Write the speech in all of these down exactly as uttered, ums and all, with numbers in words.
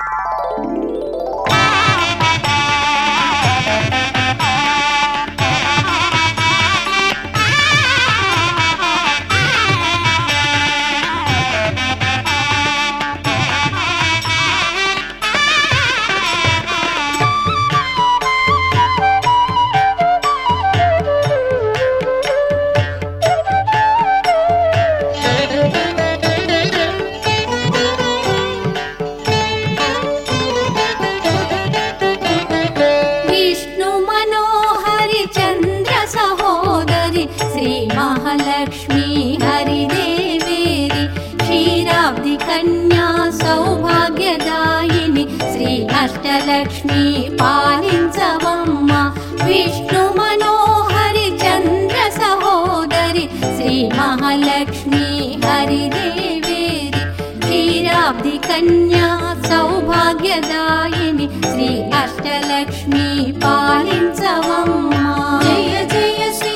महालक्ष्मी हरिदेवेरि क्षीराब्धि कन्या सौभाग्यदायिनि श्री अष्टलक्ष्मी पालिंचवम्मा विष्णु मनोहरि चंद्र सहोदरि श्री महालक्ष्मी हरिदेवेरि क्षीराब्धि कन्या सौभाग्यदायिनि श्री अष्टलक्ष्मी पालिंचवम्मा जय जय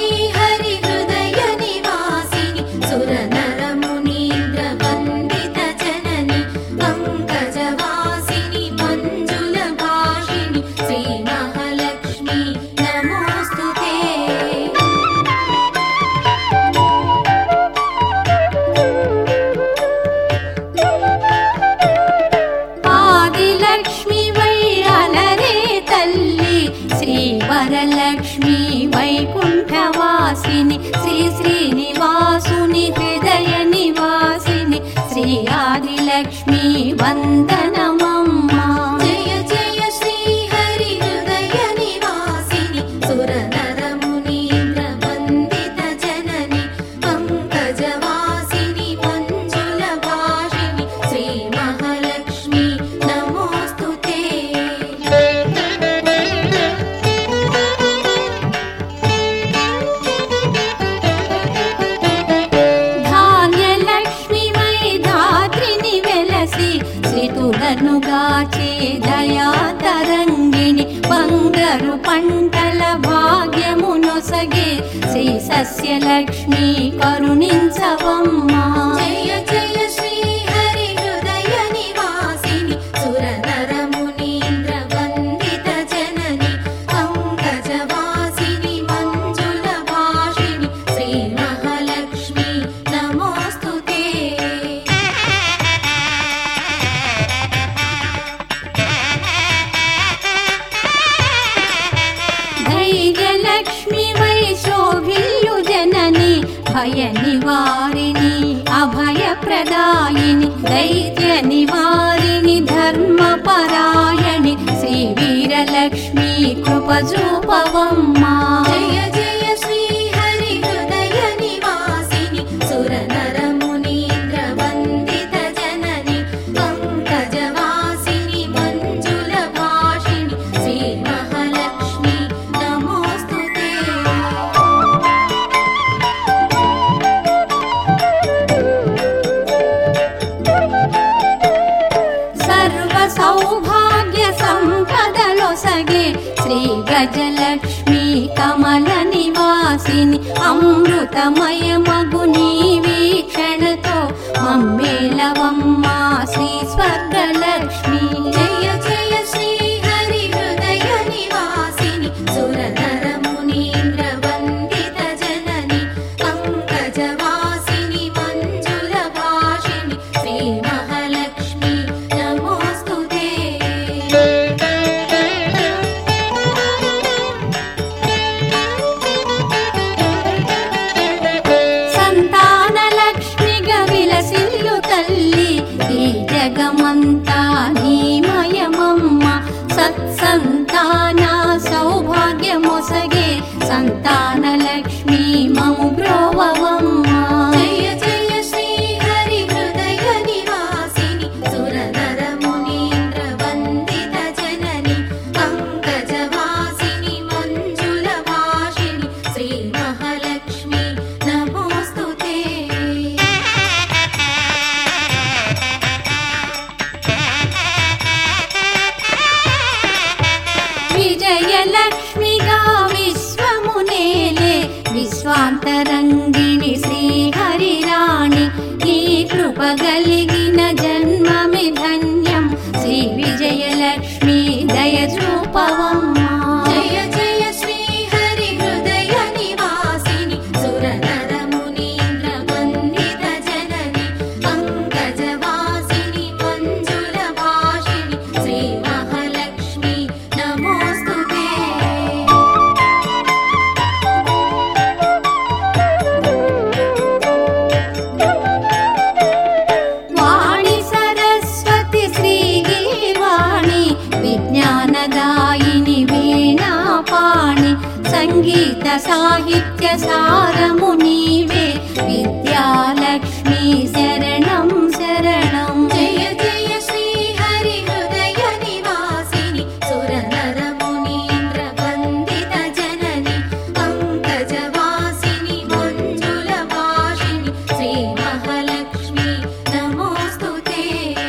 वरलक्ष्मी वैकुंठवासिनि श्री श्रीनिवासुनि हृदय निवासिनि श्री आदिलक्ष्मी वंदनमम्मा जय जय श्री हरि हृदय निवासिनि सुरनर मुनीन्द्र वंदित जननि पंकजवासिनि मंजुल भाषिनि श्री महालक्ष्मी नमोस्तुते नुगाचे दया तरंगिणि बंगरु पंटल भाग्यमुनोसगे श्री सस्यलक्ष्मी करुणिंचवम्मा जय जय श्री हरि हृदय निवासिनि सुरनर मुनीन्द्र वंदित जननि पंकजवासिनि मंजुल भाषिनि श्री महालक्ष्मी नमोस्तुते धैर्यलक्ष्मी वै शोभिल्यु जननी भय निवारिणि अभय प्रदायिनि दैत्य निवारिणि धर्मपरायणि श्री वीरलक्ष्मी कृपजूपवम्मा जय जय श्री हरि हृदय निवासिनि सुरनर मुनीन्द्र वंदित जननि पंकजवासिनि मंजुल भाषिनि श्री महालक्ष्मी नमोस्तुते सर्व सौभाग्य संपदलोसगे श्री गजलक्ष्मी कमल निवासिनि अमृतमय मगुनी वीक्षणतो मम्मेलवम्मा श्री स्वर्गलक्ष्मी जय जय श्री हरि हृदय निवासिनि सुरनर मुनीन्द्र वंदित जननि पंकजवासिनि मंजुल भाषिनि श्री महालक्ष्मी नमोस्तुते संतानलक्ष्मी गविलसिल्लु तल्ली సాహిత్య సారము నీవే విద్యాలక్ష్మి శరణం శరణం. జయ జయ శ్రీ హరి హృదయ నివాసిని సుర నర మునీంద్ర వందిత జనని పంకజవాసిని మంజుల భాషిని శ్రీ మహాలక్ష్మి నమోస్తుతే.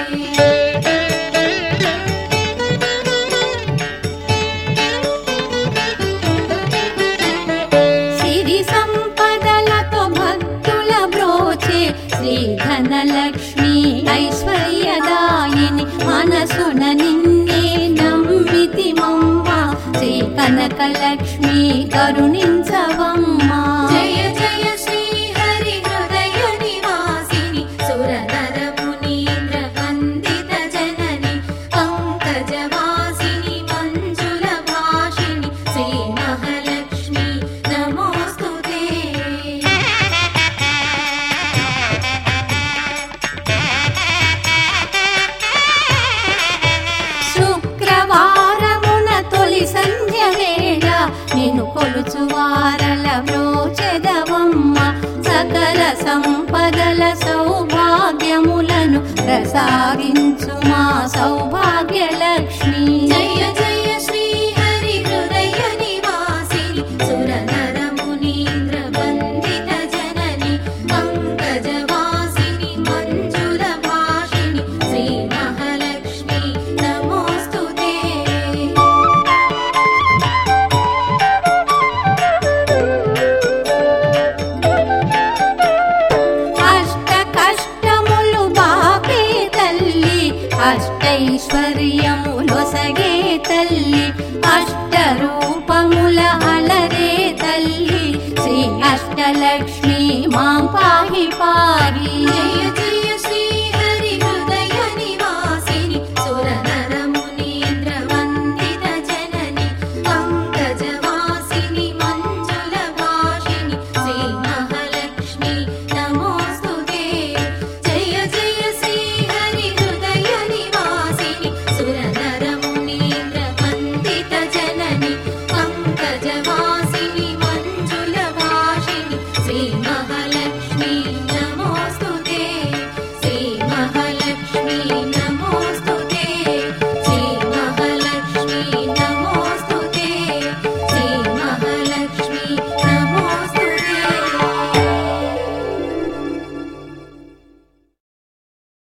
శ్రీ ధనలక్ష్మి ఐశ్వర్యదాయిని మనసున నిన్నే నమ్మితిమమ్మ శ్రీ కనకలక్ష్మి కరుణించవమ్మా. జయ జయ శ్రీ హరి హృదయ నివాసిని సుర నర మునీంద్ర వందిత జనని పంకజవాసిని మంజుల భాషిని శ్రీ మహాలక్ష్మి నమోస్తుతే. సంధ్య వేళ నిన్ను కొలుచు వారల వ్రోచెదవమ్మ సకల సంపదల సౌభాగ్యములను ప్రసాదించు మా సౌభాగ్యలక్ష్మి. జయ జయ శ్రీ హరి హృదయ నివాసిని సుర నర మునీంద్ర వందిత జనని పంకజవాసిని మంజుల భాషిని శ్రీ మహాలక్ష్మి నమోస్తుతే. అష్టైశ్వర్యములొసగే తల్లి అష్టరూపముల అలరే తల్లి శ్రీ అష్టలక్ష్మి మాం పాహి పాహి. జయ జయ